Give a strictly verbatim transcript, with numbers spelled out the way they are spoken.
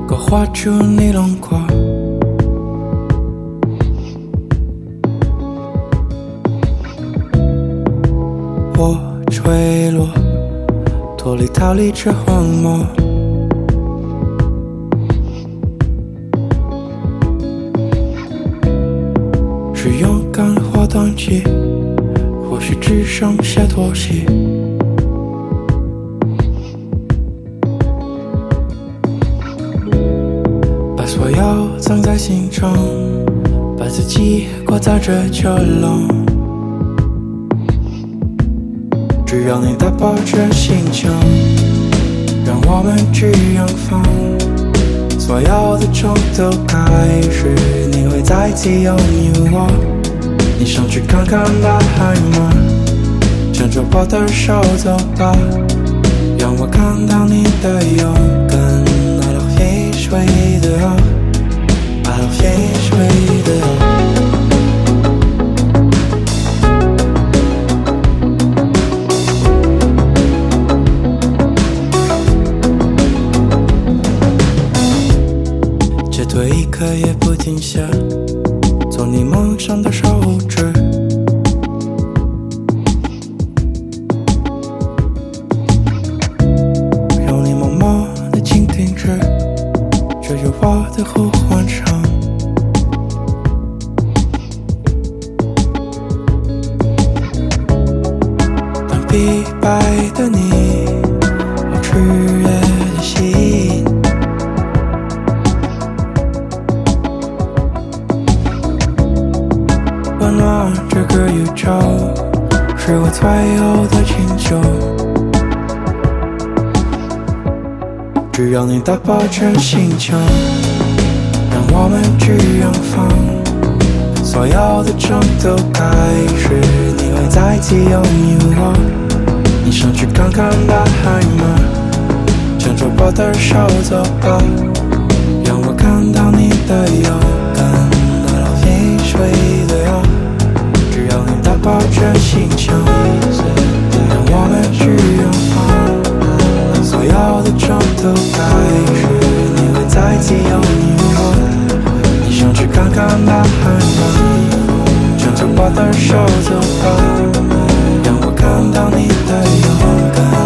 勾画出你轮廓。我坠落，脱离逃离这荒漠。是勇敢或短期，或许只剩下妥协。把所有藏在心中，把自己裹在这囚笼。只要你打破这心墙，让我们去远方。所有的冲突开始，你会再次拥有我。你想去看看大海吗？牵着我的手走吧，让我看到你的勇敢。I love fish way的哦 I love fish way的哦。这对一刻也不停下，做你梦想的守护者。让你默默地倾听着，这有我的呼唤声。当疲败的你，我炽热的心。温暖这个宇宙，是我最后的请求。只要你打破这心墙，让我们去远方。所有的冲突开始，你会再次拥有我。你想去看看大海吗？牵着我的手走吧，让我看到你的勇敢。I love fish way的哦。只要你打破这心墙，让我们去远方。所有的冲突开始，你会再次拥有我。你想去看看大海吗？牵着我的手走吧，让我看到你的勇敢。